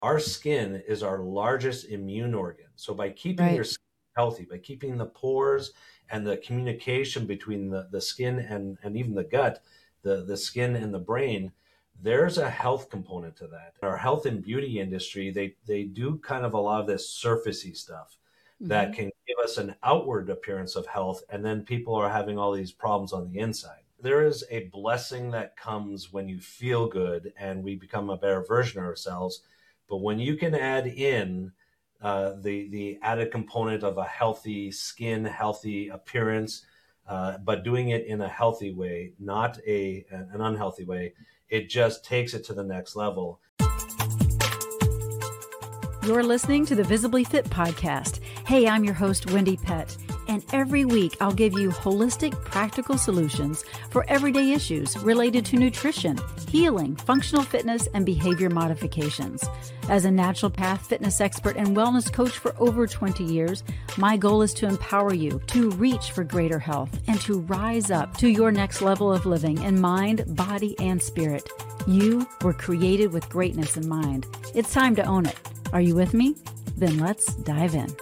our skin is our largest immune organ. So by keeping your Right. skin healthy, by keeping the pores and the communication between the skin and even the gut, the skin and the brain, there's a health component to that. Our health and beauty industry, they do kind of a lot of this surfacey stuff that Hmm. can give us an outward appearance of health, and then people are having all these problems on the inside. There is a blessing that comes when you feel good and we become a better version of ourselves. But when you can add in the added component of a healthy skin, healthy appearance, but doing it in a healthy way, not an unhealthy way, it just takes it to the next level. You're listening to the Visibly Fit podcast. Hey, I'm your host, Wendy Pett, and every week I'll give you holistic, practical solutions for everyday issues related to nutrition, healing, functional fitness, and behavior modifications. As a naturopath, fitness expert, and wellness coach for over 20 years, my goal is to empower you to reach for greater health and to rise up to your next level of living in mind, body, and spirit. You were created with greatness in mind. It's time to own it. Are you with me? Then let's dive in.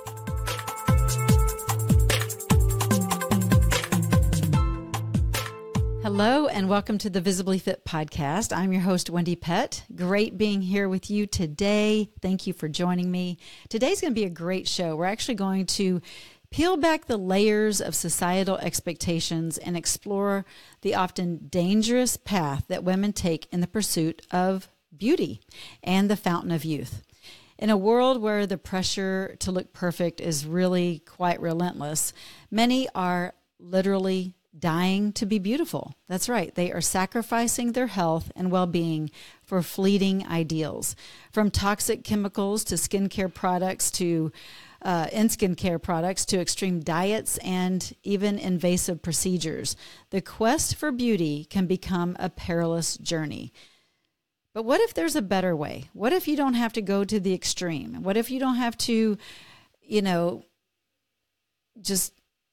Hello and welcome to the Visibly Fit podcast. I'm your host, Wendy Pett. Great being here with you today. Thank you for joining me. Today's going to be a great show. We're actually going to peel back the layers of societal expectations and explore the often dangerous path that women take in the pursuit of beauty and the fountain of youth. In a world where the pressure to look perfect is really quite relentless, many are literally dying to be beautiful. That's right. They are sacrificing their health and well-being for fleeting ideals. From toxic chemicals to skincare products to skincare products to extreme diets and even invasive procedures, the quest for beauty can become a perilous journey. But what if there's a better way? What if you don't have to go to the extreme? What if you don't have to, just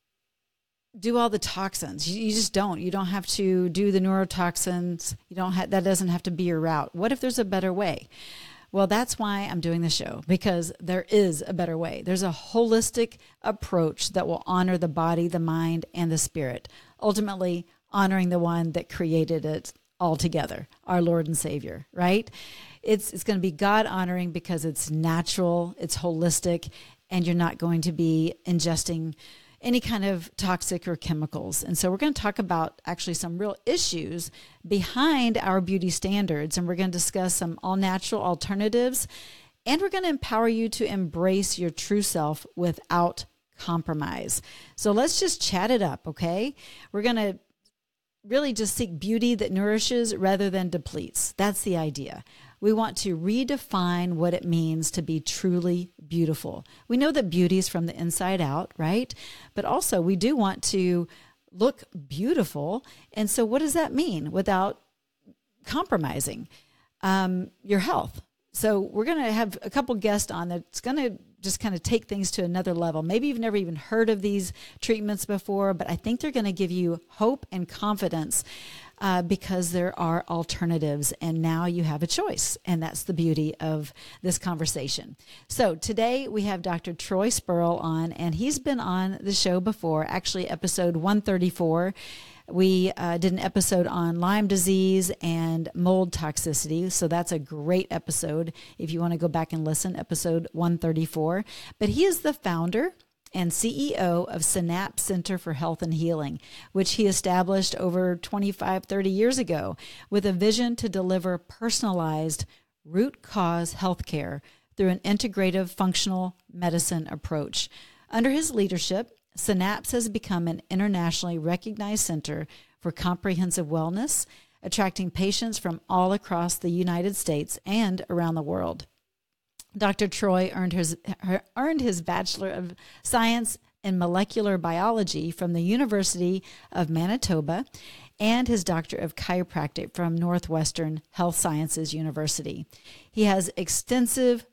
do all the toxins? You just don't. You don't have to do the neurotoxins. That doesn't have to be your route. What if there's a better way? Well, that's why I'm doing the show, because there is a better way. There's a holistic approach that will honor the body, the mind, and the spirit, ultimately honoring the one that created it altogether, our Lord and Savior, right? It's going to be God honoring because it's natural, it's holistic, and you're not going to be ingesting any kind of toxic or chemicals. And so we're going to talk about actually some real issues behind our beauty standards, and we're going to discuss some all-natural alternatives, and we're going to empower you to embrace your true self without compromise. So let's just chat it up, okay? We're going to really just seek beauty that nourishes rather than depletes. That's the idea. We want to redefine what it means to be truly beautiful. We know that beauty is from the inside out, right? But also we do want to look beautiful. And so what does that mean without compromising your health? So we're going to have a couple guests on that's going to just kind of take things to another level. Maybe you've never even heard of these treatments before, but I think they're going to give you hope and confidence because there are alternatives, and now you have a choice, and that's the beauty of this conversation. So today we have Dr. Troy Spurl on, and he's been on the show before, actually episode 134. We did an episode on Lyme disease and mold toxicity, so that's a great episode if you want to go back and listen, episode 134. But he is the founder and CEO of Synapse Center for Health and Healing, which he established over 25-30 years ago with a vision to deliver personalized root cause healthcare through an integrative functional medicine approach. Under his leadership, Synapse has become an internationally recognized center for comprehensive wellness, attracting patients from all across the United States and around the world. Dr. Troy earned his Bachelor of Science in Molecular Biology from the University of Manitoba and his Doctor of Chiropractic from Northwestern Health Sciences University. He has extensive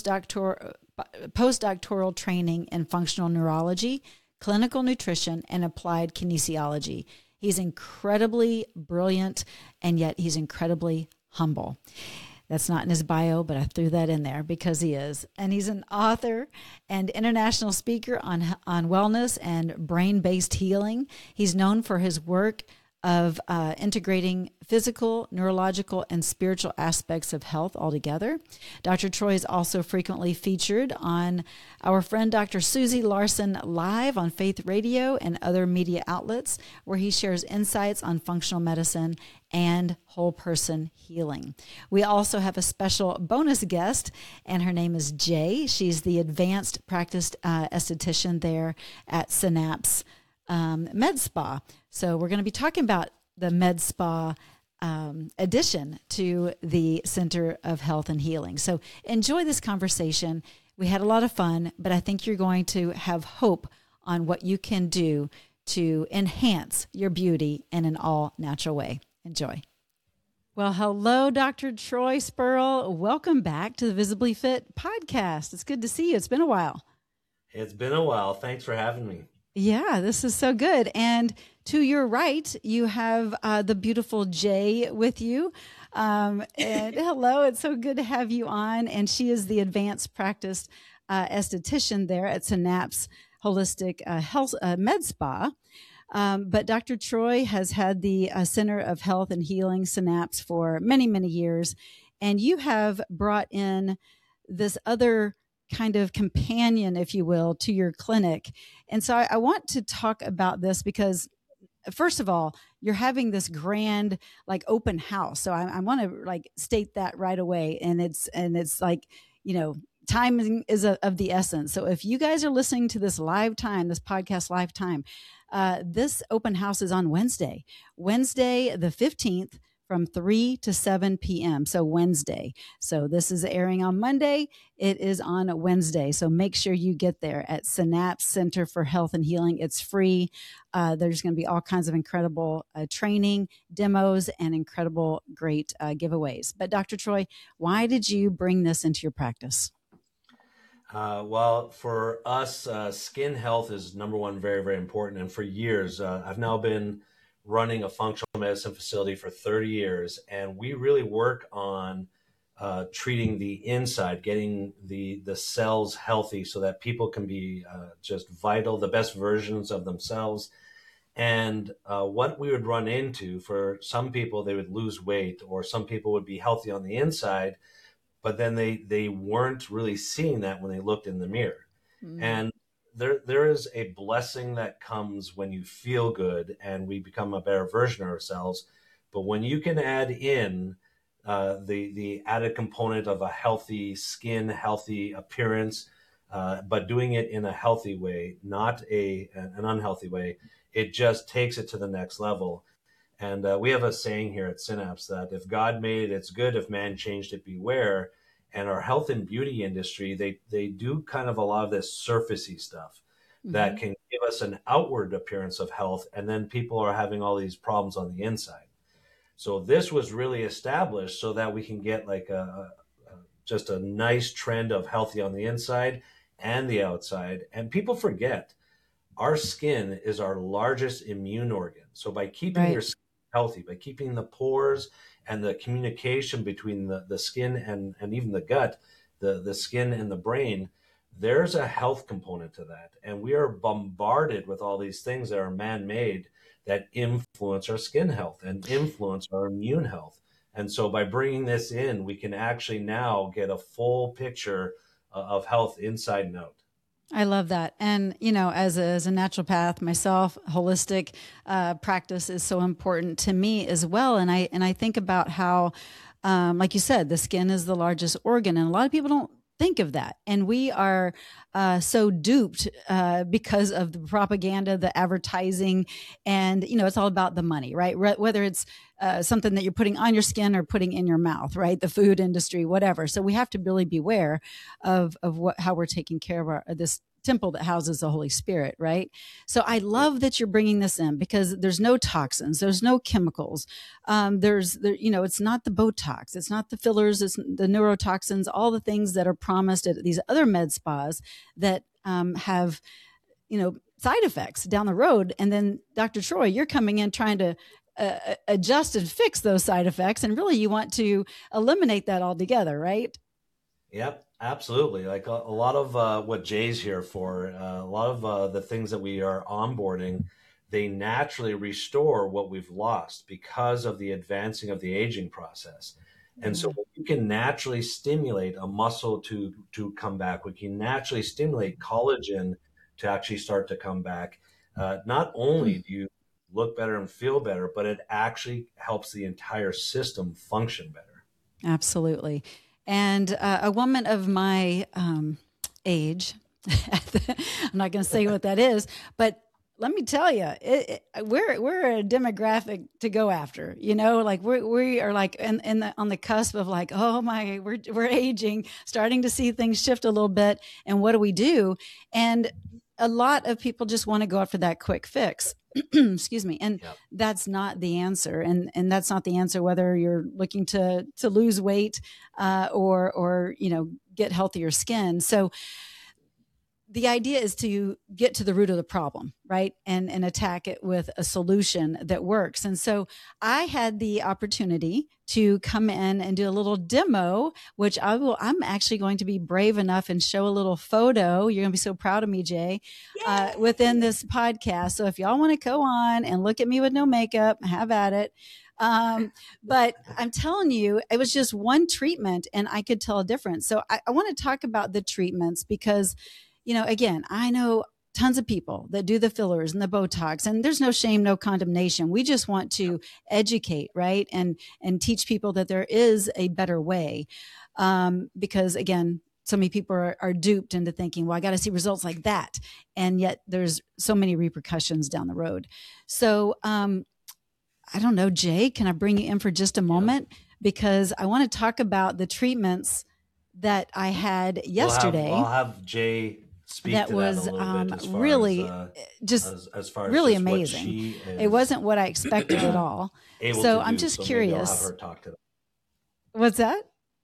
postdoctoral training in functional neurology, clinical nutrition, and applied kinesiology. He's incredibly brilliant, and yet he's incredibly humble. That's not in his bio, but I threw that in there because he is. And he's an author and international speaker on wellness and brain-based healing. He's known for his work of integrating physical, neurological, and spiritual aspects of health altogether. Dr. Troy is also frequently featured on our friend Dr. Susie Larson Live on Faith Radio and other media outlets, where he shares insights on functional medicine and whole person healing. We also have a special bonus guest, and her name is Jay. She's the advanced practice esthetician there at Synapse Med Spa. So we're going to be talking about the Med Spa addition to the Center of Health and Healing. So enjoy this conversation. We had a lot of fun, but I think you're going to have hope on what you can do to enhance your beauty in an all-natural way. Enjoy. Well, hello, Dr. Troy Spurl. Welcome back to the Visibly Fit podcast. It's good to see you. It's been a while. It's been a while. Thanks for having me. Yeah, this is so good. And to your right, you have the beautiful Jay with you. And hello, it's so good to have you on. And she is the advanced practice esthetician there at Synapse Holistic Health Med Spa. But Dr. Troy has had the Center of Health and Healing Synapse for many, many years. And you have brought in this other kind of companion, if you will, to your clinic. And so I want to talk about this because, first of all, you're having this grand like open house. So I want to like state that right away. And it's like, time is of the essence. So if you guys are listening to this podcast live time, this open house is on Wednesday the 15th, from 3 to 7 p.m. So Wednesday. So this is airing on Monday. It is on Wednesday. So make sure you get there at Synapse Center for Health and Healing. It's free. There's going to be all kinds of incredible training, demos, and incredible great giveaways. But Dr. Troy, why did you bring this into your practice? Well, for us, skin health is number one, very, very important. And for years, I've now been running a functional medicine facility for 30 years, and we really work on treating the inside, getting the cells healthy so that people can be just vital, the best versions of themselves. And what we would run into, for some people, they would lose weight, or some people would be healthy on the inside, but then they weren't really seeing that when they looked in the mirror. Mm. And there is a blessing that comes when you feel good and we become a better version of ourselves. But when you can add in the added component of a healthy skin, healthy appearance, but doing it in a healthy way, not an unhealthy way, it just takes it to the next level. And we have a saying here at Synapse that if God made it, it's good. If man changed it, beware. And our health and beauty industry, they do kind of a lot of this surfacey stuff that can give us an outward appearance of health, and then people are having all these problems on the inside. So this was really established so that we can get like just a nice trend of healthy on the inside and the outside. And people forget our skin is our largest immune organ. So by keeping your skin healthy, by keeping the pores and the communication between the skin and even the gut, the skin and the brain, there's a health component to that. And we are bombarded with all these things that are man-made that influence our skin health and influence our immune health. And so by bringing this in, we can actually now get a full picture of health inside and out. I love that. And, as a naturopath myself, holistic practice is so important to me as well. And I think about how, like you said, the skin is the largest organ, and a lot of people don't think of that. And we are so duped because of the propaganda, the advertising, and, it's all about the money, right? Whether it's something that you're putting on your skin or putting in your mouth, right? The food industry, whatever. So we have to really beware of how we're taking care of this temple that houses the Holy Spirit, right? So I love that you're bringing this in because there's no toxins, there's no chemicals, it's not the Botox, it's not the fillers, it's the neurotoxins, all the things that are promised at these other med spas that have, side effects down the road. And then Dr. Troy, you're coming in trying to adjust and fix those side effects. And really you want to eliminate that altogether, right? Yep, absolutely. Like a lot of what Jay's here for, a lot of the things that we are onboarding, they naturally restore what we've lost because of the advancing of the aging process. And so we can naturally stimulate a muscle to come back. We can naturally stimulate collagen to actually start to come back. Not only do you look better and feel better, but it actually helps the entire system function better. Absolutely. And a woman of my age, I'm not going to say what that is, but let me tell you, we're a demographic to go after. You know, like we are like on the cusp of like, oh my, we're aging, starting to see things shift a little bit. And what do we do? And a lot of people just want to go after that quick fix. Excuse me. And that's not the answer. And that's not the answer, whether you're looking to lose weight or, you know, get healthier skin. So the idea is to get to the root of the problem, right? And attack it with a solution that works. And so I had the opportunity to come in and do a little demo, which I'm actually going to be brave enough and show a little photo. You're going to be so proud of me, Jay, within this podcast. So if y'all want to go on and look at me with no makeup, have at it. But I'm telling you, it was just one treatment and I could tell a difference. So I want to talk about the treatments because, you know, again, I know tons of people that do the fillers and the Botox, and there's no shame, no condemnation. We just want to educate, right? And teach people that there is a better way. Because again, so many people are duped into thinking, well, I got to see results like that. And yet there's so many repercussions down the road. So, I don't know, Jay, can I bring you in for just a moment? Because I want to talk about the treatments that I had yesterday. I'll have Jay speak that to was that a little bit as far really as, as far really as amazing. It wasn't what I expected at all. So I'm just curious. I'll have her talk to that. What's that?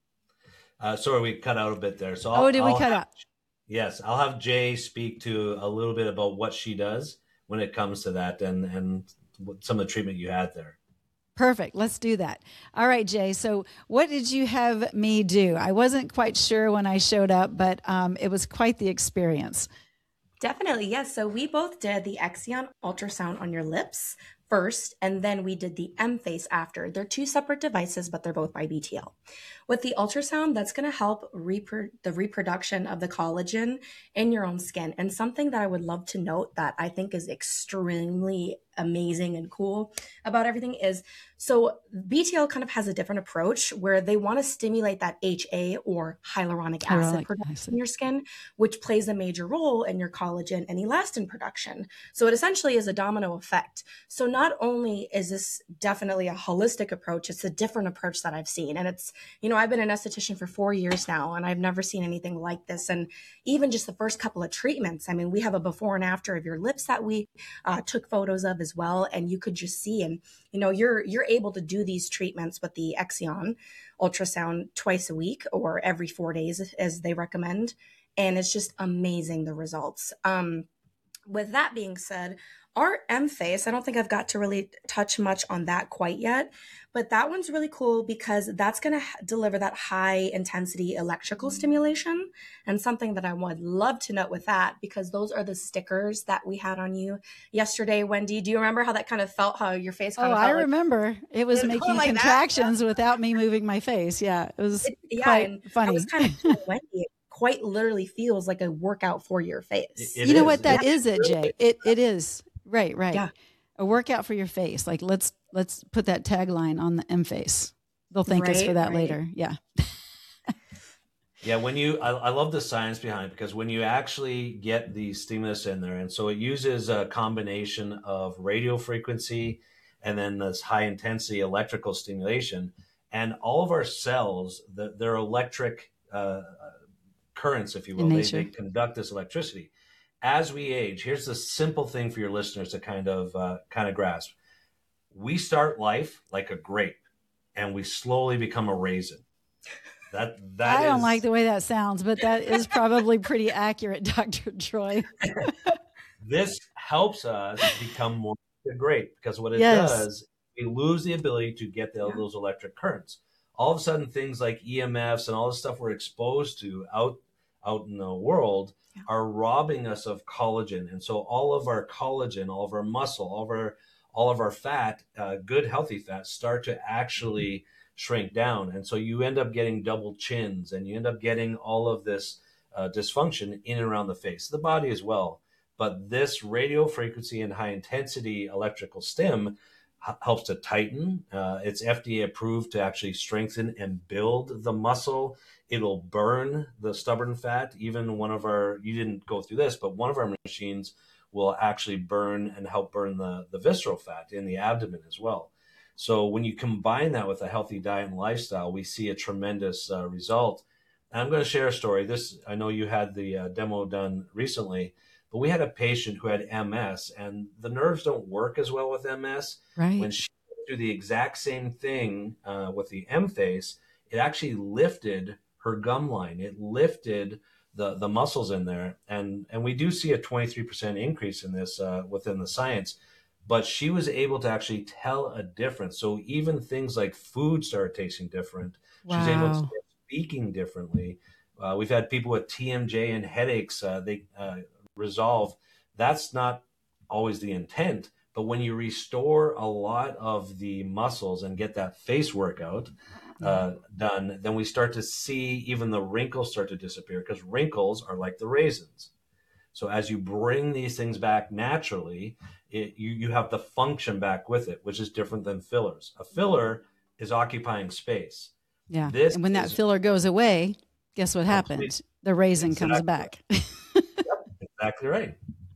Sorry, we cut out a bit there. So we cut out? Yes, I'll have Jay speak to a little bit about what she does when it comes to that and some of the treatment you had there. Perfect. Let's do that. All right, Jay. So what did you have me do? I wasn't quite sure when I showed up, but it was quite the experience. Definitely. Yes. So we both did the Exion ultrasound on your lips first, and then we did the M-Face after. They're two separate devices, but they're both by BTL. With the ultrasound, that's going to help the reproduction of the collagen in your own skin. And something that I would love to note that I think is extremely amazing and cool about everything is, so BTL kind of has a different approach where they want to stimulate that HA or hyaluronic acid production in your skin, which plays a major role in your collagen and elastin production. So it essentially is a domino effect. So not only is this definitely a holistic approach, it's a different approach that I've seen. And it's, you know, I've been an esthetician for 4 years now, and I've never seen anything like this. And even just the first couple of treatments, I mean, we have a before and after of your lips that we took photos of as well. And you could just see, and, you know, you're able to do these treatments with the Exion ultrasound twice a week or every 4 days as they recommend. And it's just amazing, the results. With that being said, our M-Face, I don't think I've got to really touch much on that quite yet, but that one's really cool because that's going to deliver that high intensity electrical stimulation. And something that I would love to note with that, because those are the stickers that we had on you yesterday, Wendy. Do you remember how that kind of felt, how your face kind of felt? I remember. It was making like contractions without me moving my face. Yeah, it was quite funny. I was kind of telling Wendy, it quite literally feels like a workout for your face. You know what that is, Jay? It is. Right. Yeah. A workout for your face. Like let's put that tagline on the M-Face. They'll thank us for that later. Yeah. Yeah. I love the science behind it, because when you actually get the stimulus in there, and so it uses a combination of radio frequency and then this high intensity electrical stimulation, and all of our cells, they're electric currents, if you will. They conduct this electricity. As we age, here's the simple thing for your listeners to kind of grasp. We start life like a grape, and we slowly become a raisin. I don't like the way that sounds, but that is probably pretty accurate, Dr. Troy. This helps us become more like a grape, because what it does we lose the ability to get those electric currents. All of a sudden, things like EMFs and all the stuff we're exposed to out in the world are robbing us of collagen. And so all of our collagen, all of our muscle, all of our fat, good healthy fat, start to actually shrink down. And so you end up getting double chins, and you end up getting all of this dysfunction in and around the face, the body as well. But this radio frequency and high intensity electrical stim helps to tighten. It's FDA approved to actually strengthen and build the muscle. It'll burn the stubborn fat. Even you didn't go through this, but one of our machines will actually burn and help burn the visceral fat in the abdomen as well. So when you combine that with a healthy diet and lifestyle, we see a tremendous result. And I'm going to share a story. I know you had the demo done recently, but we had a patient who had MS, and the nerves don't work as well with MS. Right. When she went through the exact same thing with the M-Face, it actually lifted her gum line. It lifted the muscles in there. And we do see a 23% increase in this within the science. But she was able to actually tell a difference. So even things like food started tasting different. Wow. She's able to start speaking differently. We've had people with TMJ and headaches. They resolve. That's not always the intent. But when you restore a lot of the muscles and get that face workout done, then we start to see even the wrinkles start to disappear, because wrinkles are like the raisins. So as you bring these things back naturally, you have the function back with it, which is different than fillers. A filler is occupying space. Yeah. And when that filler goes away, guess what happens? The raisin comes back. Yep, exactly right.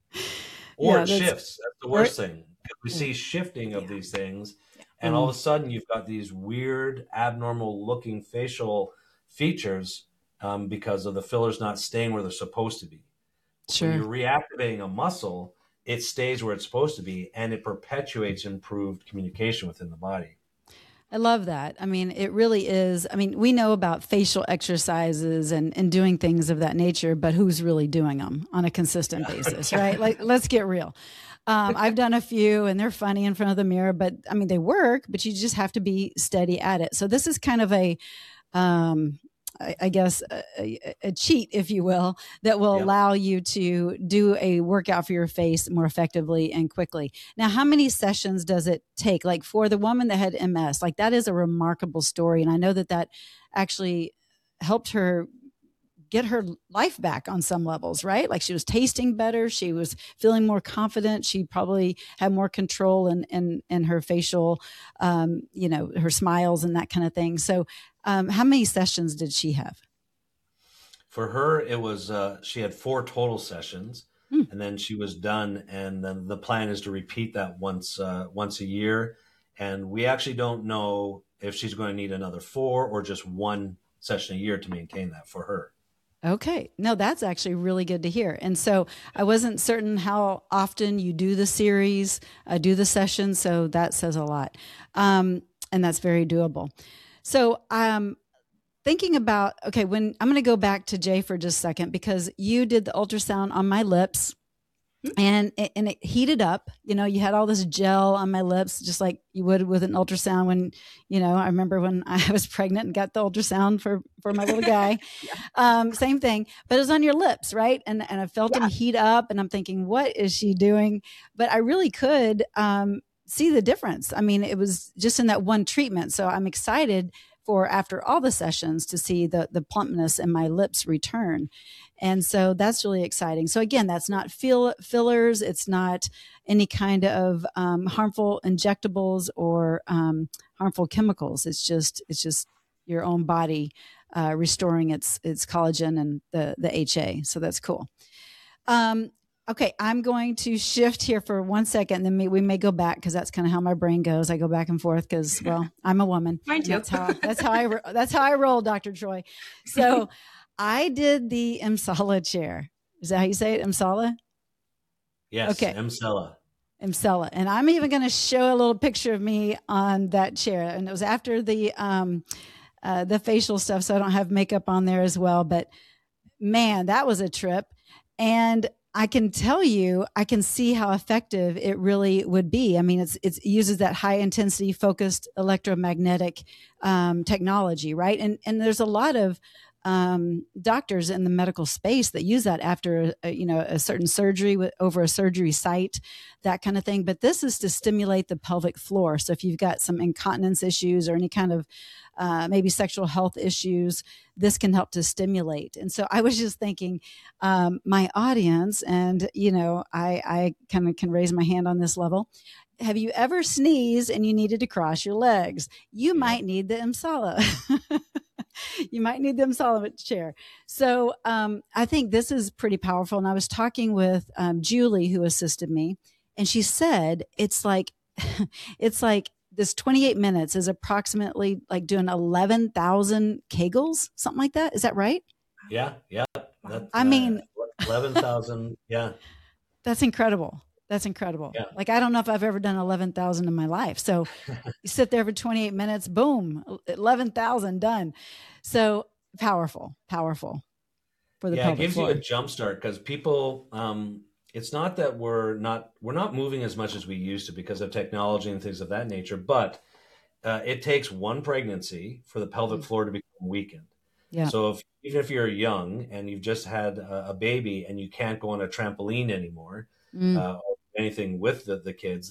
Or it shifts. That's the worst thing. We see shifting of these things, and all of a sudden you've got these weird, abnormal looking facial features because of the fillers not staying where they're supposed to be. Sure. When you're reactivating a muscle, it stays where it's supposed to be, and it perpetuates improved communication within the body. I love that. I mean, it really is. I mean, we know about facial exercises and doing things of that nature, but who's really doing them on a consistent basis, right? Like, let's get real. I've done a few, and they're funny in front of the mirror, but I mean, they work, but you just have to be steady at it. So this is kind of a, I guess, a cheat, if you will, that will allow you to do a workout for your face more effectively and quickly. Now, how many sessions does it take? Like for the woman that had MS, like that is a remarkable story. And I know that actually helped her get her life back on some levels, right? Like she was tasting better. She was feeling more confident. She probably had more control in her facial, her smiles and that kind of thing. So how many sessions did she have? For her, it was, she had 4 total sessions, and then she was done. And then the plan is to repeat that once a year. And we actually don't know if she's going to need another 4 or just 1 session a year to maintain that for her. Okay. No, that's actually really good to hear. And so I wasn't certain how often you do the series, do the sessions. So that says a lot. And that's very doable. So thinking about, when I'm going to go back to Jay for just a second, because you did the ultrasound on my lips and it heated up. You had all this gel on my lips, just like you would with an ultrasound when, I remember when I was pregnant and got the ultrasound for my little guy. Same thing, but it was on your lips, right? And I felt them heat up, and I'm thinking, what is she doing? But I really could see the difference. I mean, it was just in that one treatment. So I'm excited for after all the sessions to see the plumpness in my lips return. And so that's really exciting. So again, that's not fillers. It's not any kind of harmful injectables or harmful chemicals. It's just your own body restoring its collagen and the HA. So that's cool. Okay, I'm going to shift here for 1 second, and then we may go back, because that's kind of how my brain goes. I go back and forth because, well, I'm a woman. Mine too. That's how I roll, Dr. Troy. So I did the Emsala chair. Is that how you say it, Emsala? Yes, okay. Emsala. And I'm even going to show a little picture of me on that chair. And it was after the facial stuff, so I don't have makeup on there as well. But man, that was a trip. And I can tell you, I can see how effective it really would be. I mean, it uses that high intensity focused electromagnetic technology, right? And there's a lot of doctors in the medical space that use that after a certain surgery over a surgery site, that kind of thing. But this is to stimulate the pelvic floor. So if you've got some incontinence issues or any kind of maybe sexual health issues, this can help to stimulate. And so I was just thinking, my audience, and I kind of can raise my hand on this level. Have you ever sneezed and you needed to cross your legs? You might need the EMSALA. You might need the EMSALA chair. So I think this is pretty powerful. And I was talking with Julie, who assisted me, and she said it's like this 28 minutes is approximately like doing 11,000 Kegels, something like that. Is that right? Yeah. I mean, 11,000. Yeah. That's incredible. That's incredible. Yeah. Like, I don't know if I've ever done 11,000 in my life. So you sit there for 28 minutes, boom, 11,000 done. So powerful for the pelvic it gives floor. you a jump start because people, it's not that we're not moving as much as we used to because of technology and things of that nature, but it takes one pregnancy for the pelvic floor to become weakened. Yeah. So even if you're young and you've just had a baby and you can't go on a trampoline anymore, or anything with the kids,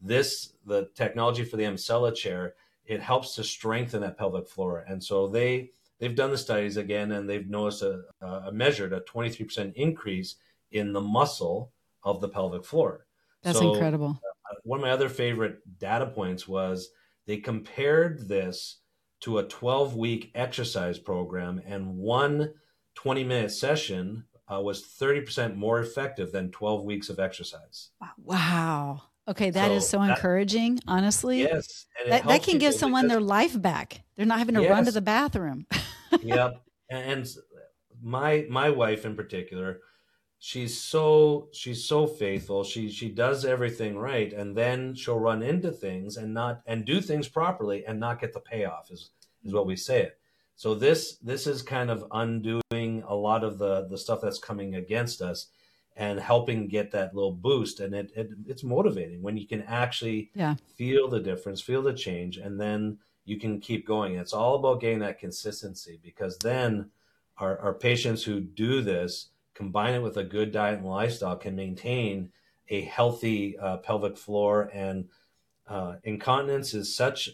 the technology for the EMSALA chair, it helps to strengthen that pelvic floor. And so they've done the studies again, and they've noticed measured a 23% increase in the muscle of the pelvic floor. That's incredible. One of my other favorite data points was they compared this to a 12-week exercise program, and one 20-minute session was 30% more effective than 12 weeks of exercise. Wow. Okay, that is so encouraging, honestly. Yes. And that can give someone their life back. They're not having to run to the bathroom. Yep. And my wife in particular, she's so faithful. She does everything right, and then she'll run into things and do things properly and not get the payoff is what we say it. So this is kind of undoing a lot of the stuff that's coming against us and helping get that little boost. And it's motivating when you can actually feel the difference, feel the change, and then you can keep going. It's all about getting that consistency, because then our patients who do this, combine it with a good diet and lifestyle, can maintain a healthy pelvic floor. And incontinence is such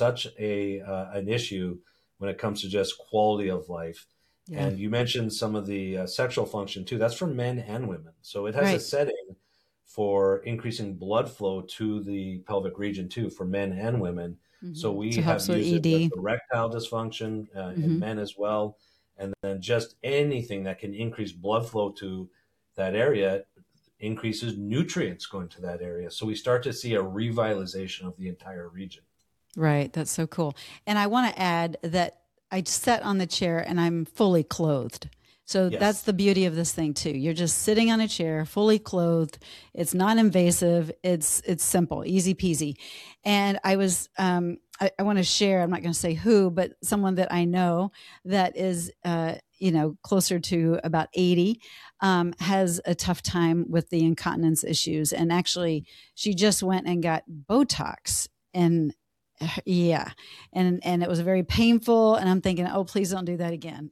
an issue when it comes to just quality of life. Yeah. And you mentioned some of the sexual function too. That's for men and women. So it has a setting for increasing blood flow to the pelvic region too, for men and women. Mm-hmm. So we have used it with erectile dysfunction in men as well. And then just anything that can increase blood flow to that area increases nutrients going to that area. So we start to see a revitalization of the entire region. Right. That's so cool. And I want to add that I sat on the chair and I'm fully clothed. So that's the beauty of this thing too. You're just sitting on a chair, fully clothed. It's non-invasive. It's simple, easy peasy. And I was, I want to share, I'm not going to say who, but someone that I know that is, closer to about 80, has a tough time with the incontinence issues. And actually she just went and got Botox, and and it was very painful. And I'm thinking, oh, please don't do that again.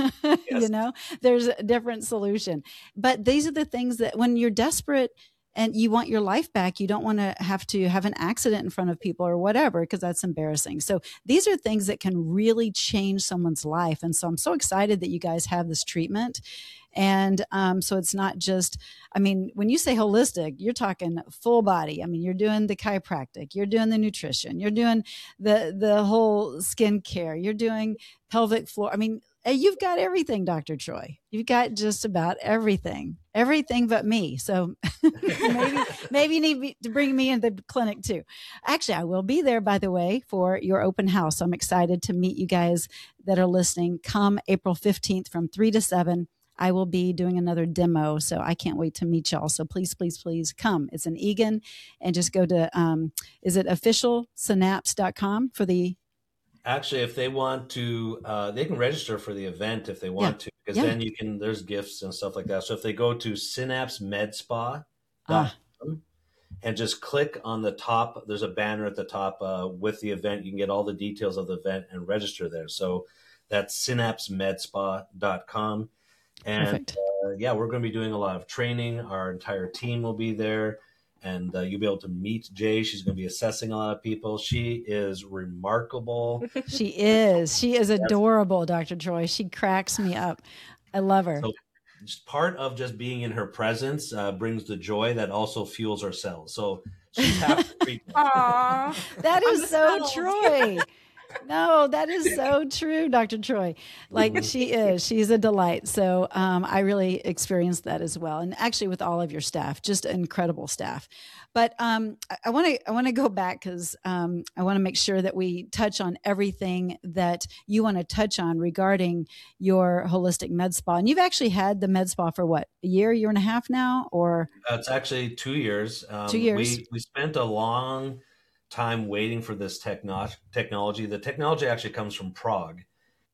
There's a different solution. But these are the things that when you're desperate and you want your life back, you don't want to have an accident in front of people or whatever, because that's embarrassing. So these are things that can really change someone's life. And so I'm so excited that you guys have this treatment. And so it's not just, when you say holistic, you're talking full body. You're doing the chiropractic, you're doing the nutrition, you're doing the whole skin care, you're doing pelvic floor. You've got everything, Dr. Troy. You've got just about everything but me. So maybe you need to bring me into the clinic too. Actually, I will be there, by the way, for your open house. So I'm excited to meet you guys that are listening. Come April 15th from 3 to 7. I will be doing another demo, so I can't wait to meet y'all. So please, please, please come. It's in Eagan, and just go to, is it officialsynapse.com for the Actually, if they want to, they can register for the event if they Yeah. want to, because Yeah. then there's gifts and stuff like that. So if they go to Ah, synapsemedspa.com and just click on the top, there's a banner at the top with the event. You can get all the details of the event and register there. So that's synapsemedspa.com. And perfect. yeah, we're going to be doing a lot of training. Our entire team will be there, and you'll be able to meet Jay. She's going to be assessing a lot of people. She is remarkable. She is. She is That's adorable, Dr. Troy. She cracks me up. I love her. so part of just being in her presence brings the joy that also fuels our cells. So she's half the treatment. Aww. That I'm is so settled. Troy. No, that is so true, Dr. Troy. Like Mhm. she is, she's a delight. So I really experienced that as well, and actually with all of your staff, just incredible staff. But I want to go back because I want to make sure that we touch on everything that you want to touch on regarding your holistic med spa. And you've actually had the med spa for what, a year and a half now, or It's actually 2 years. 2 years? We spent a long time waiting for this technology. The technology actually comes from Prague,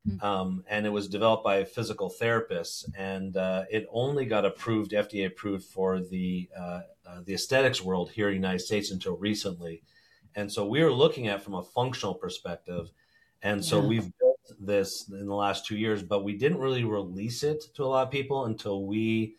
and it was developed by physical therapists, and it only got approved, FDA approved, for the aesthetics world here in the United States until recently. And so we were looking at it from a functional perspective, and so Yeah. we've built this in the last 2 years, but we didn't really release it to a lot of people until we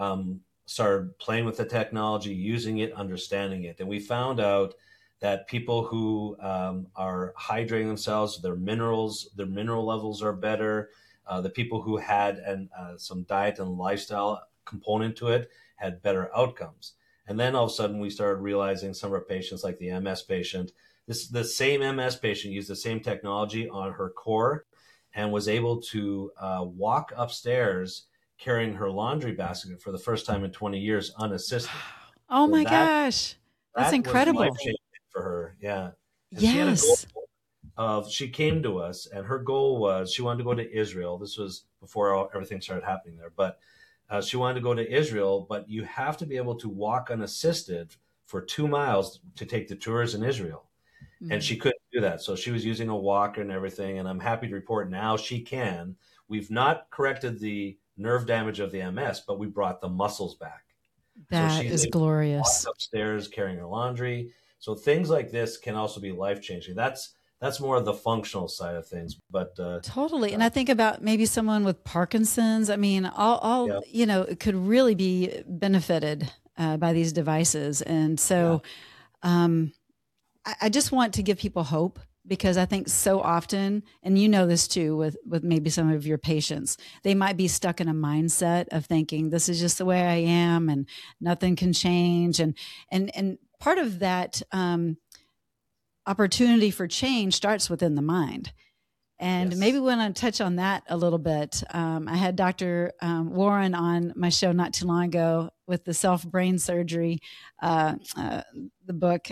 started playing with the technology, using it, understanding it, and we found out that people who are hydrating themselves, their mineral levels are better. The people who had some diet and lifestyle component to it had better outcomes. And then all of a sudden, we started realizing some of our patients, like the MS patient, the same MS patient used the same technology on her core and was able to walk upstairs carrying her laundry basket for the first time in 20 years unassisted. Oh So my gosh, that's that was life incredible. changing for her. Yeah. And she had a goal Yes. she came to us, and her goal was she wanted to go to Israel. This was before everything started happening there, but she wanted to go to Israel, but you have to be able to walk unassisted for 2 miles to take the tours in Israel. And she couldn't do that. So she was using a walker and everything. And I'm happy to report now she can. We've not corrected the nerve damage of the MS, but we brought the muscles back. So That she's is able to walk glorious. upstairs carrying her laundry. So things like this can also be life changing. That's more of the functional side of things. But Totally. And I think about maybe someone with Parkinson's. I mean, all yeah, could really be benefited by these devices. And yeah, so I just want to give people hope because I think so often, and you know this too, with maybe some of your patients, they might be stuck in a mindset of thinking this is just the way I am and nothing can change. And part of that opportunity for change starts within the mind. And yes. maybe we want to touch on that a little bit. I had Dr. Warren on my show not too long ago with the self-brain surgery, the book.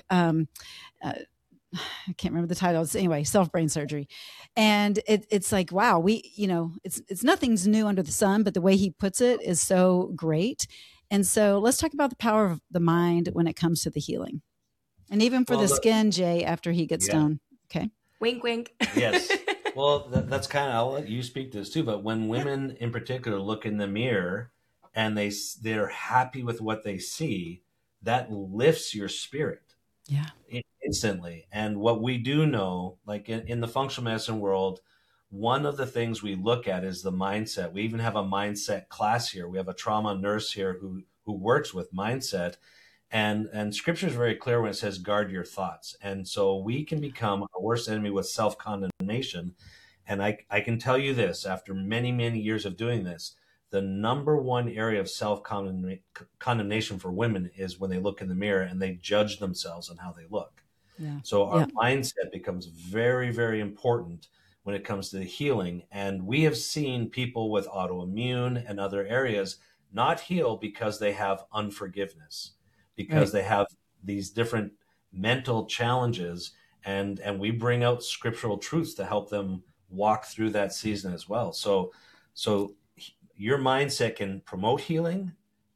I can't remember the title. It's, anyway, self-brain surgery. And it's like, wow, it's nothing's new under the sun, but the way he puts it is so great. And so let's talk about the power of the mind when it comes to the healing. And even for the skin, Jay, after he gets Yeah. done. Okay. Wink, wink. Yes. Well, that's kind of, I'll let you speak to this too, but when women in particular look in the mirror and they're happy with what they see, that lifts your spirit. Yeah. Instantly. And what we do know, like in the functional medicine world, one of the things we look at is the mindset. We even have a mindset class here. We have a trauma nurse here who works with mindset. And scripture is very clear when it says guard your thoughts. And so we can become our worst enemy with self-condemnation. And I can tell you this, after many, many years of doing this, the number one area of self-condemnation for women is when they look in the mirror and they judge themselves on how they look. Yeah. So our mindset becomes very, very important when it comes to the healing. And we have seen people with autoimmune and other areas not heal because they have unforgiveness, because they have these different mental challenges. And we bring out scriptural truths to help them walk through that season as well. So your mindset can promote healing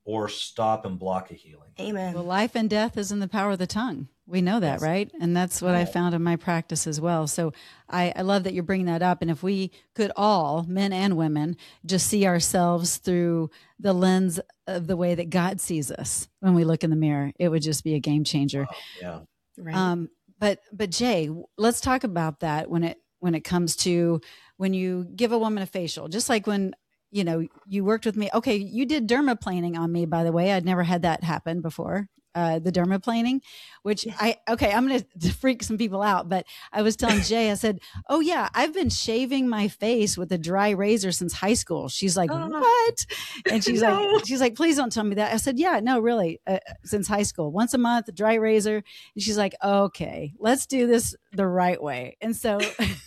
or stop and block a healing. Amen. Well, life and death is in the power of the tongue. We know that, Yes. right? And that's what I found in my practice as well. So I love that you're bringing that up. And if we could all, men and women, just see ourselves through the lens of the way that God sees us when we look in the mirror, it would just be a game changer. Yeah. Right. But Jay, let's talk about that when it comes to when you give a woman a facial, just like when, you know, you worked with me. Okay. You did dermaplaning on me, by the way. I'd never had that happen before. The dermaplaning, which I'm going to freak some people out, but I was telling Jay, I said, oh yeah, I've been shaving my face with a dry razor since high school. She's like, what? And she's like, please don't tell me that. I said, yeah, no, really. Since high school, once a month, dry razor. And she's like, okay, let's do this the right way. And so,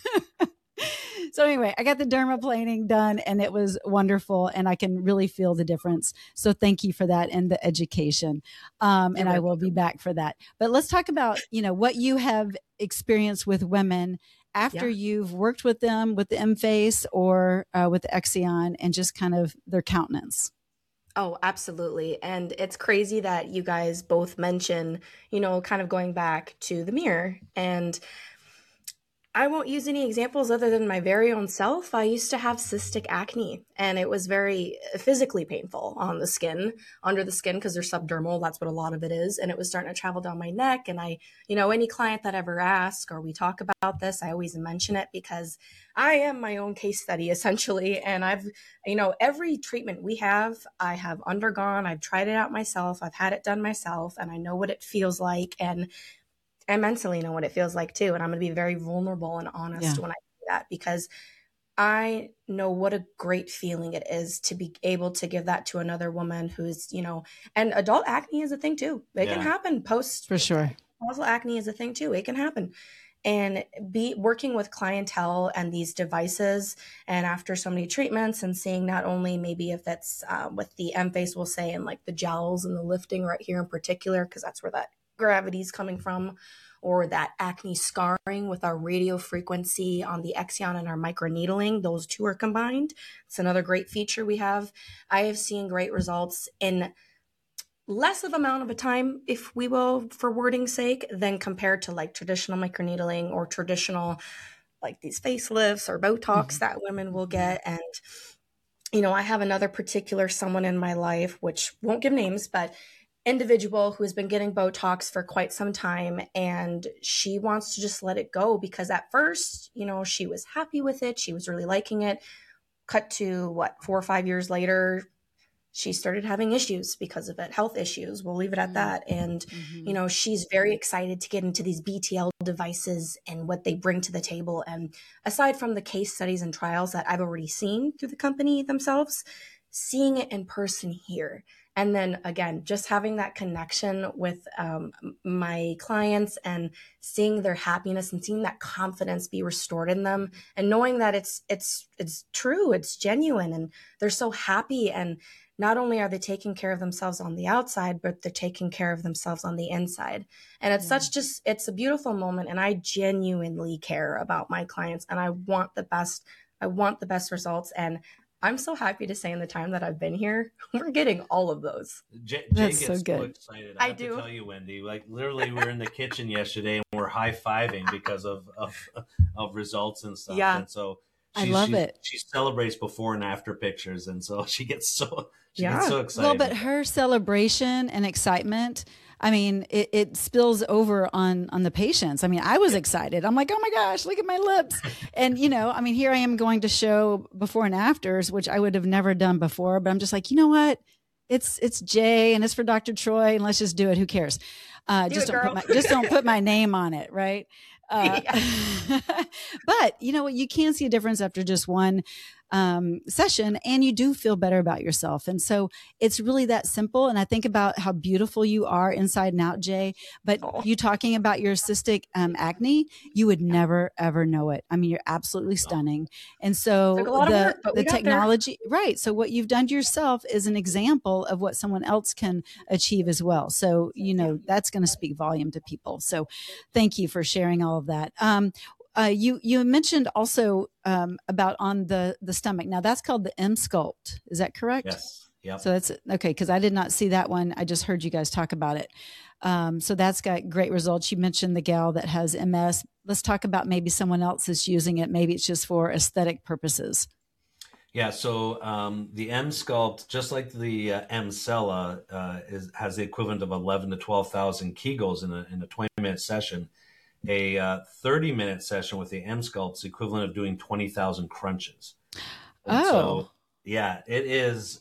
so anyway, I got the dermaplaning done and it was wonderful and I can really feel the difference. So thank you for that and the education. And I will be back for that. But let's talk about, you know, what you have experienced with women after you've worked with them with the M-Face or with the Exion and just kind of their countenance. Oh, absolutely. And it's crazy that you guys both mention, you know, kind of going back to the mirror. And I won't use any examples other than my very own self. I used to have cystic acne and it was very physically painful on the skin, under the skin, because they're subdermal. That's what a lot of it is. And it was starting to travel down my neck. And I, you know, any client that ever asks or we talk about this, I always mention it because I am my own case study essentially. And I've, you know, every treatment we have, I have undergone, I've tried it out myself. I've had it done myself and I know what it feels like. And I mentally know what it feels like too. And I'm going to be very vulnerable and honest when I do that because I know what a great feeling it is to be able to give that to another woman who's, you know, and adult acne is a thing too. It can happen post. For sure. Menopausal acne is a thing too. It can happen. And be working with clientele and these devices and after so many treatments and seeing not only maybe if that's with the M-Face, we'll say, and like the gels and the lifting right here in particular, because that's where that gravity is coming from, or that acne scarring with our radio frequency on the Exion and our microneedling. Those two are combined. It's another great feature we have. I have seen great results in less of amount of a time, if we will, for wording's sake, than compared to like traditional microneedling or traditional like these facelifts or Botox that women will get. And, you know, I have another particular someone in my life, which won't give names, but individual who has been getting Botox for quite some time and she wants to just let it go because at first, you know, she was happy with it. She was really liking it. Cut to 4 or 5 years later, she started having issues because of it, health issues. We'll leave it at that. And, you know, she's very excited to get into these BTL devices and what they bring to the table. And aside from the case studies and trials that I've already seen through the company themselves, seeing it in person here. And then again, just having that connection with my clients and seeing their happiness and seeing that confidence be restored in them and knowing that it's true, it's genuine, and they're so happy. And not only are they taking care of themselves on the outside, but they're taking care of themselves on the inside. And it's it's a beautiful moment. And I genuinely care about my clients and I want the best. I want the best results. And I'm so happy to say in the time that I've been here, we're getting all of those. Jay That's gets so so good. excited. I have do. to tell you, Wendy, like literally we're in the kitchen yesterday and we're high-fiving because of results and stuff. Yeah. And so I love it. She celebrates before and after pictures. And so she gets so excited. Well, but her celebration and excitement, I mean, it spills over on the patients. I mean, I was excited. I'm like, oh my gosh, look at my lips. And, you know, I mean, here I am going to show before and afters, which I would have never done before. But I'm just like, you know what? It's Jay and it's for Dr. Troy and let's just do it. Who cares? Just don't put my name on it. Right. But you know what? You can see a difference after just one session and you do feel better about yourself. And so it's really that simple. And I think about how beautiful you are inside and out, Jay, but you talking about your cystic acne, you would never, ever know it. I mean, you're absolutely stunning. And so the technology, right. So what you've done to yourself is an example of what someone else can achieve as well. So, you know, that's going to speak volume to people. So thank you for sharing all of that. You mentioned also about on the stomach. Now that's called the M-Sculpt. Is that correct? Yep. So that's okay, because I did not see that one. I just heard you guys talk about it. So that's got great results. You mentioned the gal that has MS. Let's talk about maybe someone else is using it. Maybe it's just for aesthetic purposes. Yeah, so the M-Sculpt, just like the M-Cella, has the equivalent of 11 to 12,000 Kegels in a 20-minute session. A 30-minute session with the M-Sculpt is equivalent of doing 20,000 crunches. And so, yeah, it is.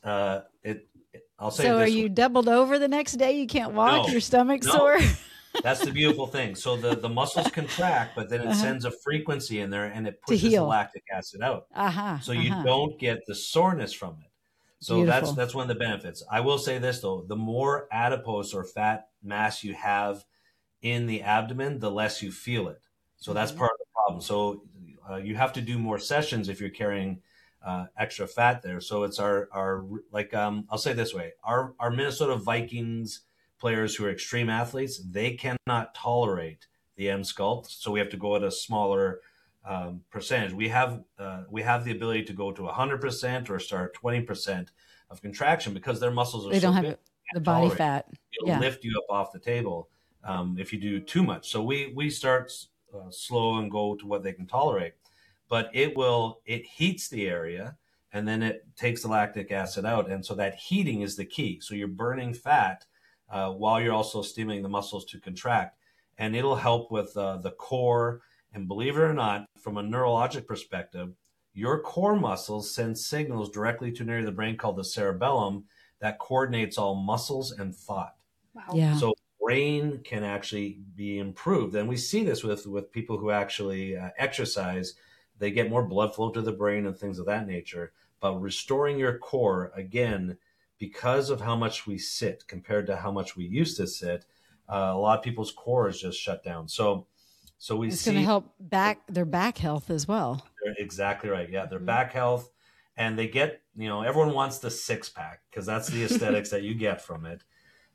I'll say. So, this are you doubled over the next day? You can't walk. Your stomach's sore. That's the beautiful thing. So the muscles contract, but then it sends a frequency in there and it pushes the lactic acid out. So you don't get the soreness from it. So that's one of the benefits. I will say this though, the more adipose or fat mass you have in the abdomen, the less you feel it. So that's part of the problem. So you have to do more sessions if you're carrying extra fat there. So it's our like I'll say it this way, our Minnesota Vikings players who are extreme athletes, they cannot tolerate the M-Sculpt, so we have to go at a smaller percentage. We have the ability to go to 100% or start 20% of contraction because their muscles are they don't have the body fat. It'll lift you up off the table if you do too much. So we start slow and go to what they can tolerate, but it heats the area and then it takes the lactic acid out, and so that heating is the key. So you're burning fat while you're also stimulating the muscles to contract. And it'll help with the core. And believe it or not, from a neurologic perspective, your core muscles send signals directly to an area of the brain called the cerebellum that coordinates all muscles and thought. Wow. Yeah. So brain can actually be improved. And we see this with people who actually exercise. They get more blood flow to the brain and things of that nature. But restoring your core, again, because of how much we sit compared to how much we used to sit, a lot of people's core is just shut down. So we it's see going to help their back health as well. They're exactly right. Yeah, their back health, and they get, everyone wants the six pack because that's the aesthetics that you get from it,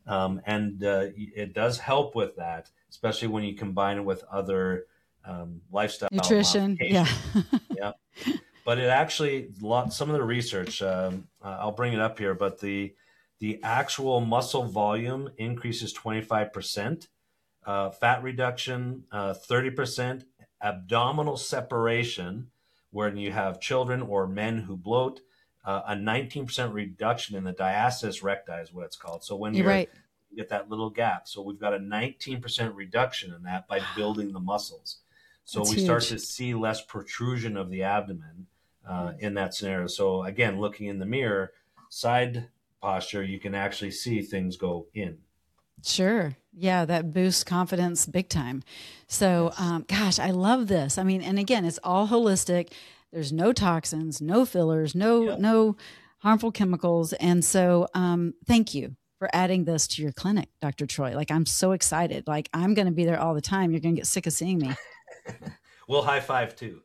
and it does help with that, especially when you combine it with other lifestyle nutrition. Yeah. Yeah. But it actually, some of the research, I'll bring it up here, but the actual muscle volume increases 25%, fat reduction 30%, abdominal separation, when you have children or men who bloat, a 19% reduction in the diastasis recti is what it's called. So when you get that little gap. So we've got a 19% reduction in that by building the muscles. So we start to see less protrusion of the abdomen in that scenario. So again, looking in the mirror, side posture, you can actually see things go in. Sure. Yeah, that boosts confidence big time. So, gosh, I love this. I mean, and again, it's all holistic. There's no toxins, no fillers, no harmful chemicals. And so thank you for adding this to your clinic, Dr. Troy. Like, I'm so excited. Like, I'm going to be there all the time. You're going to get sick of seeing me. We'll high five too.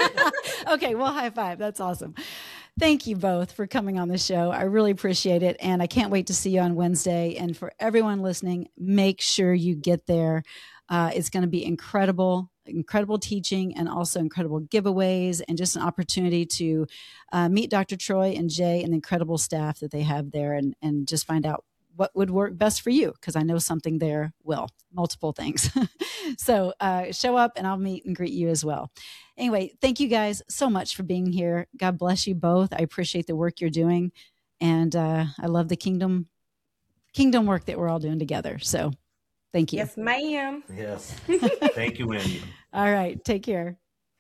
Okay, we'll high five. That's awesome. Thank you both for coming on the show. I really appreciate it. And I can't wait to see you on Wednesday. And for everyone listening, make sure you get there. It's going to be incredible teaching and also incredible giveaways and just an opportunity to meet Dr. Troy and Jay and the incredible staff that they have there and just find out what would work best for you, because I know something there will, multiple things. So show up and I'll meet and greet you as well. Anyway, thank you guys so much for being here. God bless you both. I appreciate the work you're doing. And I love the kingdom work that we're all doing together. So thank you. Yes, ma'am. Yes. Thank you, Wendy. All right. Take care.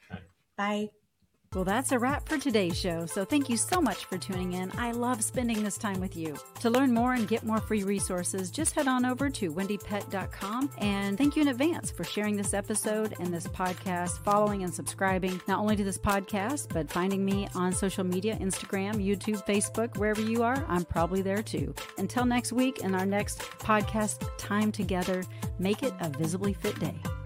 Bye. Well, that's a wrap for today's show. So thank you so much for tuning in. I love spending this time with you. To learn more and get more free resources, just head on over to wendypett.com. And thank you in advance for sharing this episode and this podcast, following and subscribing, not only to this podcast, but finding me on social media, Instagram, YouTube, Facebook, wherever you are, I'm probably there too. Until next week and our next podcast time together, make it a visibly fit day.